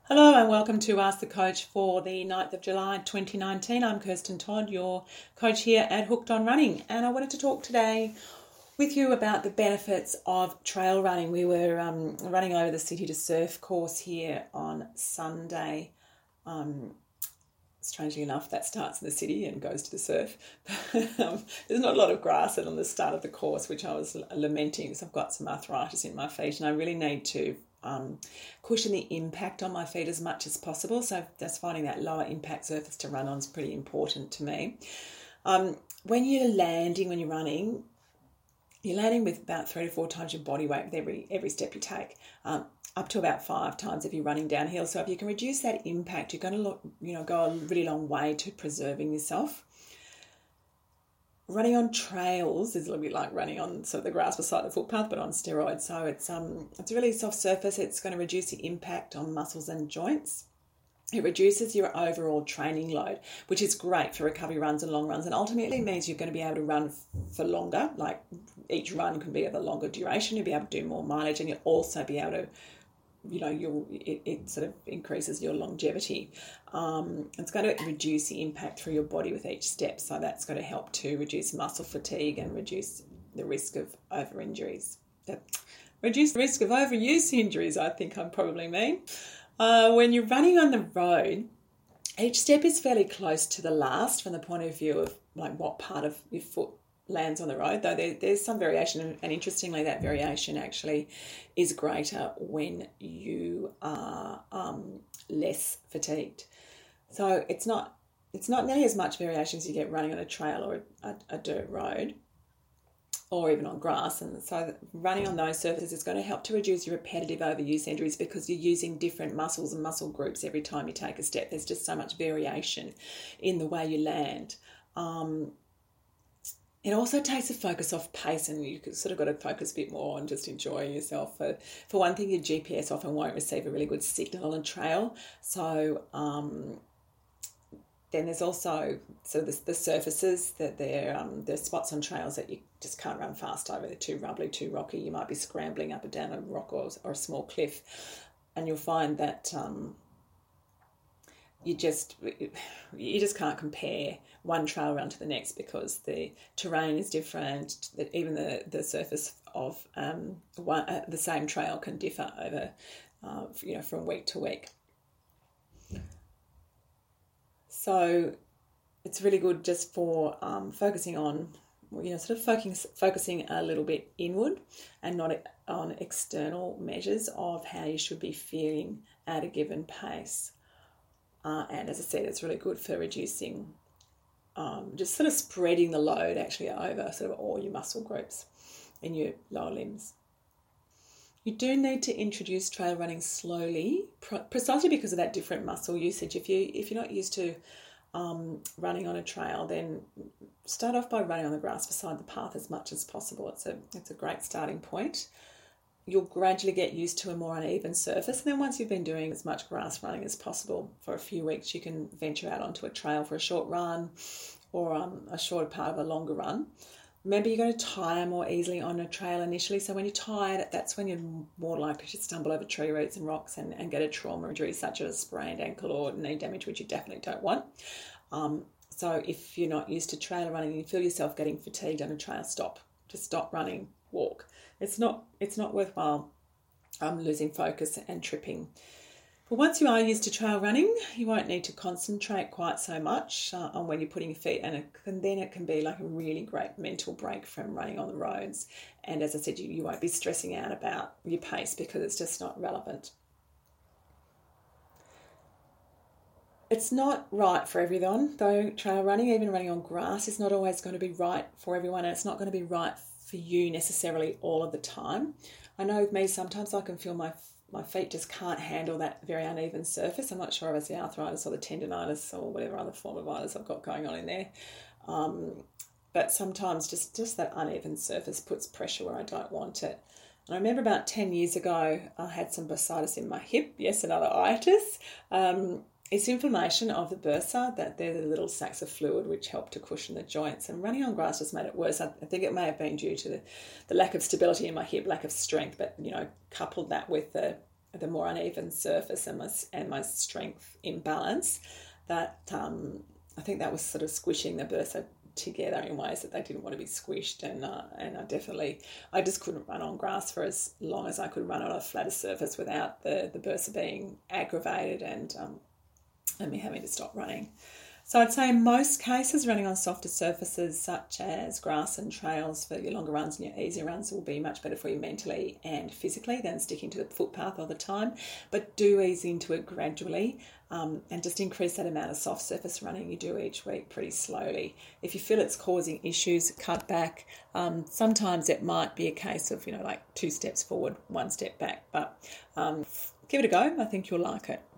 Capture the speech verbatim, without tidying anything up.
Hello and welcome to Ask the Coach for the ninth of July twenty nineteen. I'm Kirsten Todd, your coach here at Hooked on Running, and I wanted to talk today with you about the benefits of trail running. We were um, running over the City to Surf course here on Sunday. Um, strangely enough, that starts in the city and goes to the surf. um, there's not a lot of grass on the start of the course, which I was lamenting because I've got some arthritis in my feet and I really need to Um, cushion the impact on my feet as much as possible. So just finding that lower impact surface to run on is pretty important to me. Um, when you're landing, when you're running, you're landing with about three to four times your body weight with every every step you take, um, up to about five times if you're running downhill. So if you can reduce that impact, you're going to look, you know, go a really long way to preserving yourself. Running on trails is a little bit like running on sort of the grass beside the footpath, but on steroids. So it's um it's a really soft surface. It's going to reduce the impact on muscles and joints. It reduces your overall training load, which is great for recovery runs and long runs, and ultimately means you're going to be able to run for longer. Like each run can be of a longer duration. You'll be able to do more mileage, and you'll also be able to, you know, you'll it, it sort of increases your longevity. Um, it's going to reduce the impact through your body with each step, so that's going to help to reduce muscle fatigue and reduce the risk of over injuries. Uh, reduce the risk of overuse injuries, I think I probably mean. Uh, when you're running on the road, each step is fairly close to the last from the point of view of like what part of your foot lands on the road, though there, there's some variation, and interestingly that variation actually is greater when you are um, less fatigued. So it's not it's not nearly as much variation as you get running on a trail or a, a dirt road or even on grass, and so running on those surfaces is going to help to reduce your repetitive overuse injuries because you're using different muscles and muscle groups every time you take a step. There's just so much variation in the way you land. Um, It also takes the focus off pace, and you sort of got to focus a bit more on just enjoying yourself. For, for one thing, your G P S often won't receive a really good signal on a trail. So um, then there's also so the, the surfaces that they're um, there's spots on trails that you just can't run fast over. They're too rubbly, too rocky. You might be scrambling up and down a rock or, or a small cliff, and you'll find that um, you just you just can't compare one trail run to the next because the terrain is different. That even the, the surface of um, one, uh, the same trail can differ over, uh, you know, from week to week. So it's really good just for um, focusing on, you know, sort of focusing focusing a little bit inward and not on external measures of how you should be feeling at a given pace. Uh, and as I said, it's really good for reducing, um, just sort of spreading the load actually over sort of all your muscle groups in your lower limbs. You do need to introduce trail running slowly, precisely because of that different muscle usage. If you if you're not used to um, running on a trail, then start off by running on the grass beside the path as much as possible. It's a it's a great starting point. You'll gradually get used to a more uneven surface. And then once you've been doing as much grass running as possible for a few weeks, you can venture out onto a trail for a short run or um, a shorter part of a longer run. Remember, you're going to tire more easily on a trail initially. So when you're tired, that's when you're more likely to stumble over tree roots and rocks and, and get a trauma injury such as sprained ankle or knee damage, which you definitely don't want. Um, so if you're not used to trail running and you feel yourself getting fatigued on a trail, stop. Just stop running, walk. It's not it's not worthwhile um, losing focus and tripping. But once you are used to trail running, you won't need to concentrate quite so much uh, on when you're putting your feet, and, it, and then it can be like a really great mental break from running on the roads. And as I said, you, you won't be stressing out about your pace because it's just not relevant. It's not right for everyone, though. Trail running, even running on grass, is not always going to be right for everyone, and it's not going to be right for you necessarily all of the time. I know with me, sometimes I can feel my my feet just can't handle that very uneven surface. I'm not sure if it's the arthritis or the tendonitis or whatever other form of itis I've got going on in there. Um, but sometimes just, just that uneven surface puts pressure where I don't want it. And I remember about ten years ago, I had some bursitis in my hip. Yes, another itis. Um, It's inflammation of the bursa, that they're the little sacs of fluid which help to cushion the joints. And running on grass just made it worse. I think it may have been due to the, the lack of stability in my hip, lack of strength, but, you know, coupled that with the the more uneven surface and my, and my strength imbalance, that um, I think that was sort of squishing the bursa together in ways that they didn't want to be squished, and uh, and I definitely I just couldn't run on grass for as long as I could run on a flatter surface without the the bursa being aggravated and um, and me having to stop running. So I'd say in most cases, running on softer surfaces such as grass and trails for your longer runs and your easier runs will be much better for you mentally and physically than sticking to the footpath all the time. But do ease into it gradually um, and just increase that amount of soft surface running you do each week pretty slowly. If you feel it's causing issues, cut back. Um, sometimes it might be a case of, you know, like two steps forward, one step back. But um, give it a go. I think you'll like it.